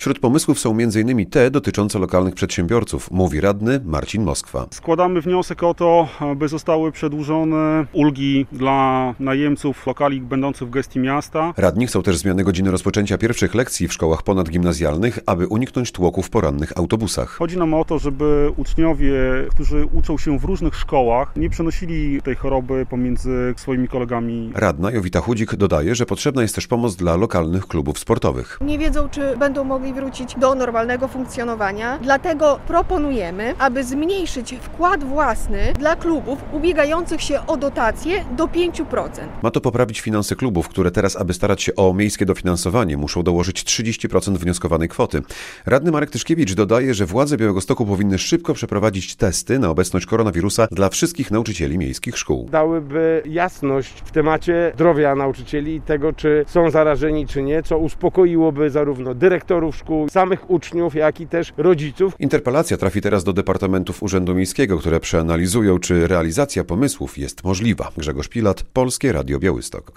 Wśród pomysłów są m.in. te dotyczące lokalnych przedsiębiorców, mówi radny Marcin Moskwa. Składamy wniosek o to, by zostały przedłużone ulgi dla najemców lokali będących w gestii miasta. Radni chcą też zmiany godziny rozpoczęcia pierwszych lekcji w szkołach ponadgimnazjalnych, aby uniknąć tłoku w porannych autobusach. Chodzi nam o to, żeby uczniowie, którzy uczą się w różnych szkołach, nie przenosili tej choroby pomiędzy swoimi kolegami. Radna Jowita Chudzik dodaje, że potrzebna jest też pomoc dla lokalnych klubów sportowych. Nie wiedzą, czy będą mogli wrócić do normalnego funkcjonowania, dlatego proponujemy, aby zmniejszyć wkład własny dla klubów ubiegających się o dotacje do 5%. Ma to poprawić finanse klubów, które teraz, aby starać się o miejskie dofinansowanie, muszą dołożyć 30% wnioskowanej kwoty. Radny Marek Tyszkiewicz dodaje, że władze Białegostoku powinny szybko przeprowadzić testy na obecność koronawirusa dla wszystkich nauczycieli miejskich szkół. Dałyby jasność w temacie zdrowia nauczycieli i tego, czy są zarażeni, czy nie, co uspokoiłoby zarówno dyrektorów szkół, samych uczniów, jak i też rodziców. Interpelacja trafi teraz do departamentów Urzędu Miejskiego, które przeanalizują, czy realizacja pomysłów jest możliwa. Grzegorz Pilat, Polskie Radio Białystok.